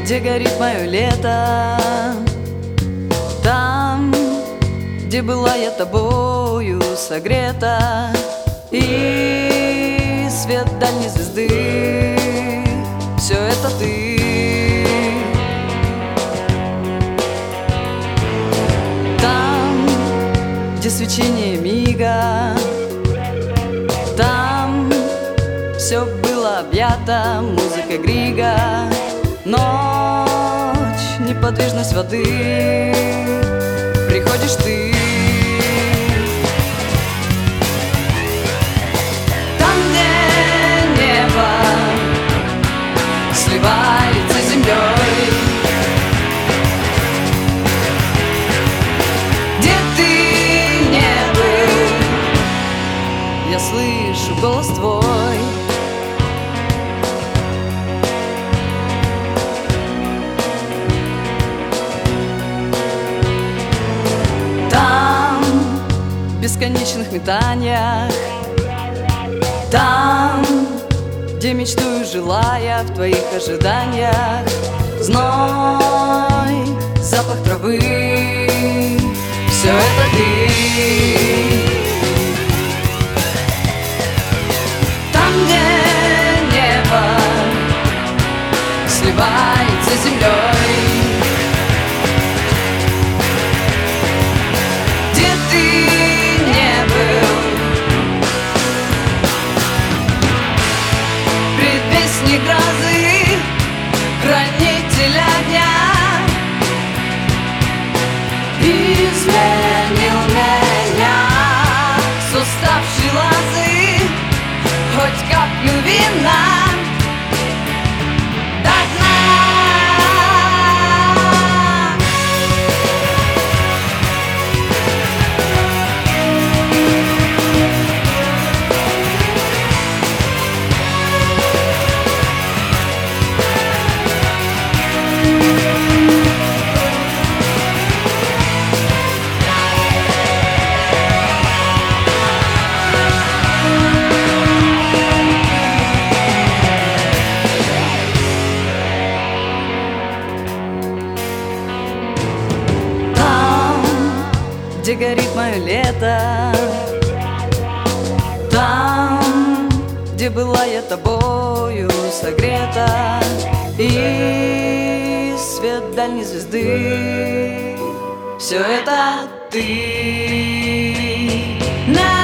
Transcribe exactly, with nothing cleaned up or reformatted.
где горит мое лето, там, где была я тобою согрета, и свет дальней звезды — все это ты. Там, где свечение мига, там все было объято музыкой Грига. Ночь, неподвижность воды, приходишь ты. Там, где небо сливается с землей, где ты не был, я слышу голос твой. В бесконечных метаниях, там, где мечтую, желая в твоих ожиданиях. Зной, запах травы — все это ты. Там, где небо сливается с землей, грозы, хранитель огня, изменил меня с уставшей лозы, хоть каплю вина до дна. Где горит мое лето, там, где была я тобою согрета, и свет дальней звезды — все это ты.